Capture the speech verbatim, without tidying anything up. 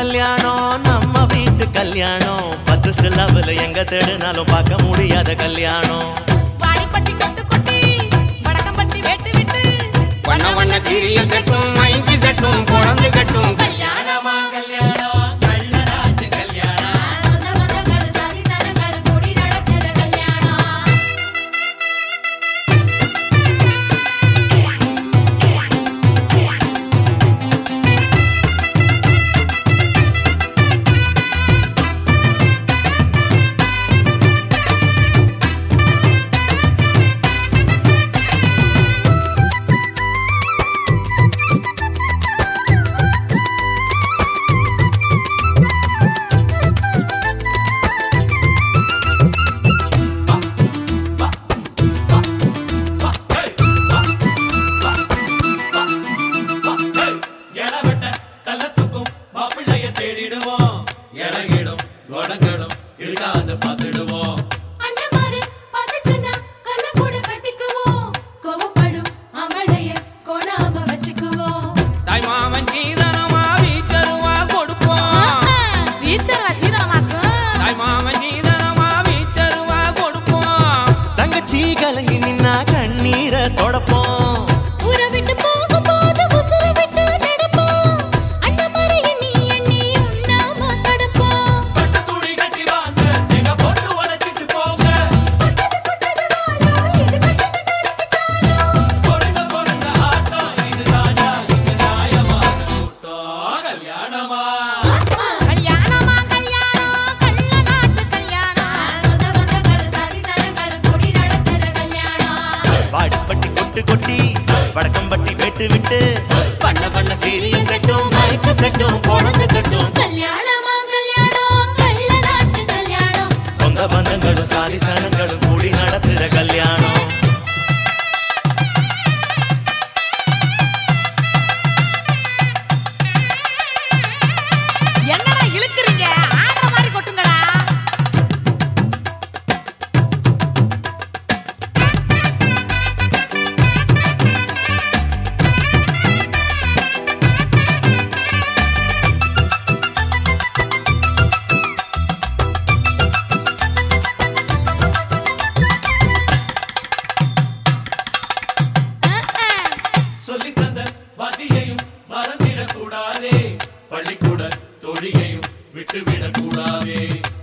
கல்யாணம் நம்ம வீட்டு கல்யாணம் பத்து சிலவுல எங்க தேடுனாலும் பார்க்க முடியாத கல்யாணம் வாடிப்பட்டி கொட்டு கொட்டி வடக்கம்பட்டி வெட்டு விட்டு வண்ண வண்ண சீரியல் செட்டும் மைக்கு செட்டும் குழந்தை கட்டும் கல்யாணமா கல்யாணம் கலங்கி நின்னா கண்ணீரை தொடப்போம் ஊர விட்டு போகும் போது உசுர விட்டு நடப்போம் அண்ணா மாதிரி எண்ணி எண்ணி உண்ணாம தடுப்போம் பட்டு துணி கட்டி வாங்க நீங்க போட்டு உடைச்சிட்டு போங்க இது கட்டது பொறுங்க பொறுங்க ஆட்டம் இது தானா இங்க நியாயமான கூட்டம் கல்யாணமா கல்யாணமா கல்யாணம் கள்ள நாட்டு கல்யாணம் சொந்த பந்தங்கள் சரி சரங்கள் கூடி நடத்துற கல்யாணம் வாடிப்பட்டி கொட்டு கொட்டி வடக்கம்பட்டி வெட்டு விட்டு பண்ண பண்ண சீரியல் செட்டும் மைக்கு செட்டும் குழந்தை கட்டும் கல்யாணமா கல்யாணம் கள்ள நாட்டு கல்யாணம் சொந்த பந்தங்களும் சாதி சனங்களும் கூடி நடத்துற கல்யாணம் என்னடா இழுக்குறீங்க ஆடுற மாதிரி கொட்டுங்கடா சொல்லி தந்த வாத்தியையும் மறந்திடக் கூடாதே பள்ளிக்கூட தொழியையும் விட்டுவிடக் கூடாதே